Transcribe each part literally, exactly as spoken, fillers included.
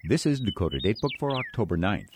This is Dakota Datebook for October ninth.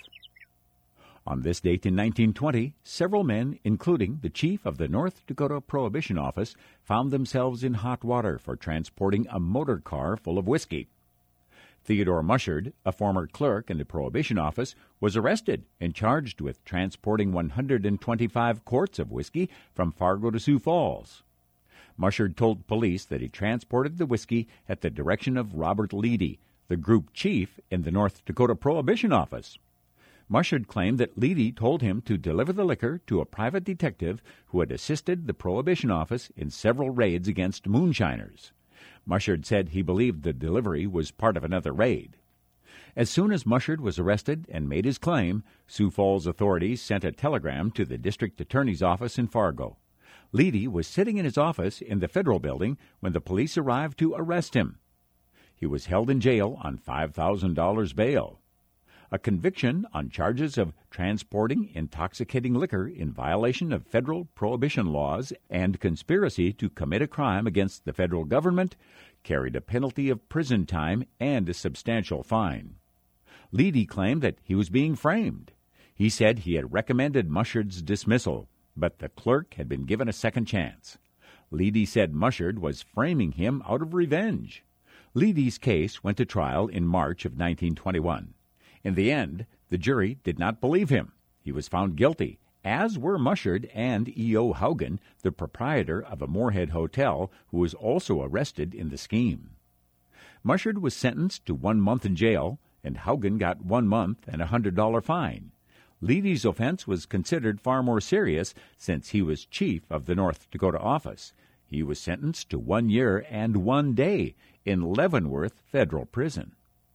On this date in nineteen twenty, several men, including the chief of the North Dakota Prohibition Office, found themselves in hot water for transporting a motor car full of whiskey. Theodore Mushard, a former clerk in the Prohibition Office, was arrested and charged with transporting one hundred twenty-five quarts of whiskey from Fargo to Sioux Falls. Mushard told police that he transported the whiskey at the direction of Robert Leedy, the group chief in the North Dakota Prohibition Office. Mushard claimed that Leedy told him to deliver the liquor to a private detective who had assisted the Prohibition Office in several raids against moonshiners. Mushard said he believed the delivery was part of another raid. As soon as Mushard was arrested and made his claim, Sioux Falls authorities sent a telegram to the district attorney's office in Fargo. Leedy was sitting in his office in the federal building when the police arrived to arrest him. He was held in jail on five thousand dollars bail. A conviction on charges of transporting intoxicating liquor in violation of federal prohibition laws and conspiracy to commit a crime against the federal government carried a penalty of prison time and a substantial fine. Leedy claimed that he was being framed. He said he had recommended Mushard's dismissal, but the clerk had been given a second chance. Leedy said Mushard was framing him out of revenge. Leedy's case went to trial in March of nineteen twenty-one. In the end, the jury did not believe him. He was found guilty, as were Mushard and E O Haugen, the proprietor of a Moorhead hotel, who was also arrested in the scheme. Mushard was sentenced to one month in jail, and Haugen got one month and a one hundred dollars fine. Leedy's offense was considered far more serious since he was chief of the North Dakota office. He was sentenced to one year and one day in Leavenworth Federal Prison.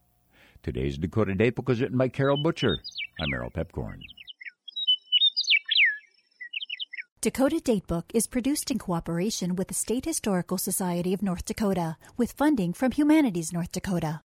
Today's Dakota Datebook is written by Carol Butcher. I'm Errol Pepcorn. Dakota Datebook is produced in cooperation with the State Historical Society of North Dakota, with funding from Humanities North Dakota.